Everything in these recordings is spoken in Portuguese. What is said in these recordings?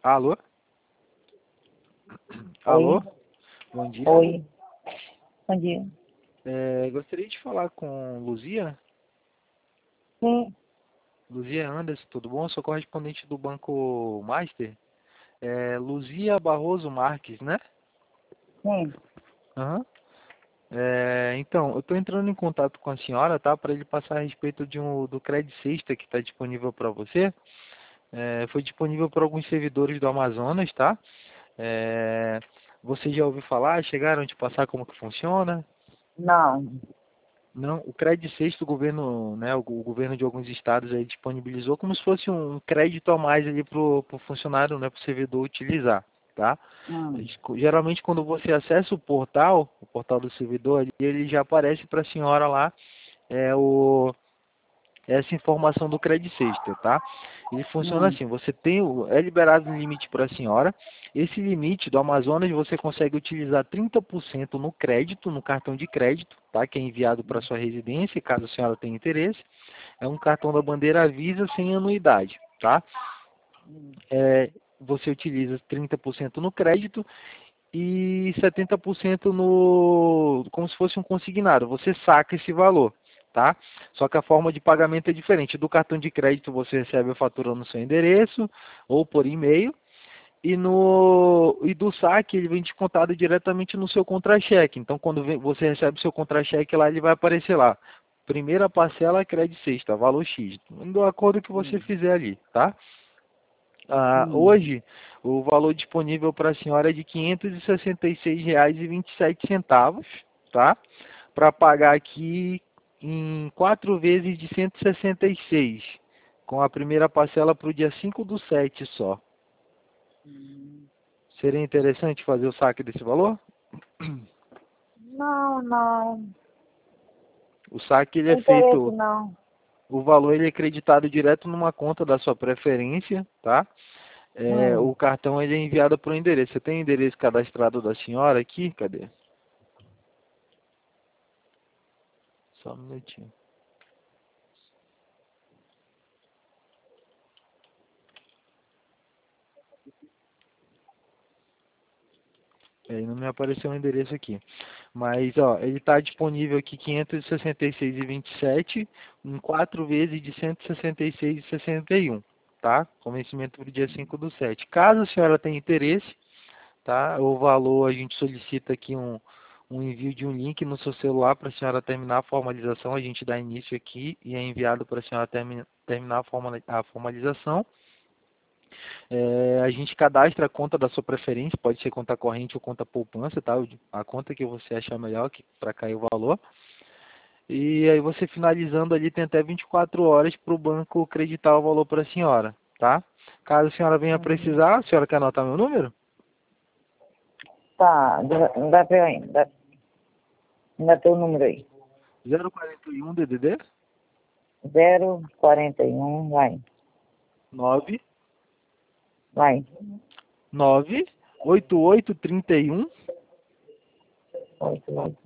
Alô? Oi, Alô? Bom dia. oi, bom dia. Gostaria de falar com Luzia. Sim, Luzia Anderson, tudo bom? Sou correspondente do Banco Master. Luzia Barroso Marques, né? sim. Aham. Então, eu estou entrando em contato com a senhora, tá? Para ele passar a respeito do Credit Sexta que está disponível para você. Foi disponível para alguns servidores do Amazonas, tá? É, Você já ouviu falar? Chegaram a te passar como que funciona? Não, Não, o crédito sexto, o governo, né, o governo de alguns estados aí disponibilizou como se fosse um crédito a mais ali para o funcionário, né, para o servidor utilizar, tá? hum, Geralmente quando você acessa o portal do servidor, ali, ele já aparece para a senhora lá é, o, essa informação do crédito sexta, tá? Ele funciona hum, assim, você tem, é liberado um limite para a senhora, esse limite do Amazonas você consegue utilizar 30% no crédito, no cartão de crédito, tá? Que é enviado para sua residência, caso a senhora tenha interesse. É um cartão da bandeira Visa sem anuidade, tá? hum, Você utiliza 30% no crédito e 70% no, como se fosse um consignado. Você saca esse valor, tá? Só que a forma de pagamento é diferente. Do cartão de crédito você recebe a fatura no seu endereço ou por e-mail. E do saque ele vem descontado diretamente no seu contra-cheque. Então você recebe o seu contra-cheque lá, ele vai aparecer lá. Primeira parcela, crédito sexta, valor X. Do acordo que você hum, fizer ali, tá? hum. Hoje, o valor disponível para a senhora é de R$ 566,27, tá? Para pagar aqui em 4 vezes de 166, com a primeira parcela para o dia 5/7 só. Seria interessante fazer o saque desse valor? Não, não, O saque ele é tem interesse feito, não. o valor ele é creditado direto numa conta da sua preferência, tá? Hum. O cartão ele é enviado para o endereço. Você tem o endereço cadastrado da senhora aqui? Cadê? Só um minutinho. Não me apareceu o endereço aqui. Mas, ó, ele está disponível aqui 566,27 em 4 vezes de 166,61, tá? Com vencimento para o dia 5/7. Caso a senhora tenha interesse, tá? O valor a gente solicita aqui um envio de um link no seu celular para a senhora terminar a formalização. A gente dá início aqui e é enviado para a senhora terminar a formalização. A gente cadastra a conta da sua preferência, pode ser conta corrente ou conta poupança, tá? A conta que você achar melhor para cair o valor. E aí você finalizando ali tem até 24 horas para o banco creditar o valor para a senhora, tá? Caso a senhora venha Uhum. precisar, a senhora quer anotar meu número? Tá, dá pra aí, ainda tem o número aí. 041 DDD 041, vai, 9 vai. 9 8831 8, 8.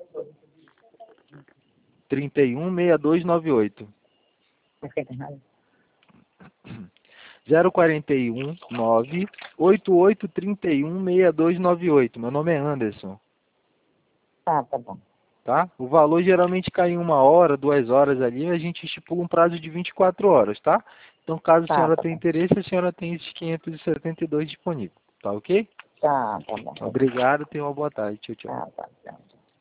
31 6298. Perfeito, errado. 041 9 8831 6298. Meu nome é Anderson, Tá bom. tá? O valor geralmente cai em 1 hora, 2 horas ali, a gente estipula um prazo de 24 horas, tá? Então, caso a senhora Tá tenha bom. interesse, a senhora tem esses 572 disponível, tá ok? Tá bom. Obrigado, tenha uma boa tarde. Tchau, tchau. Tá.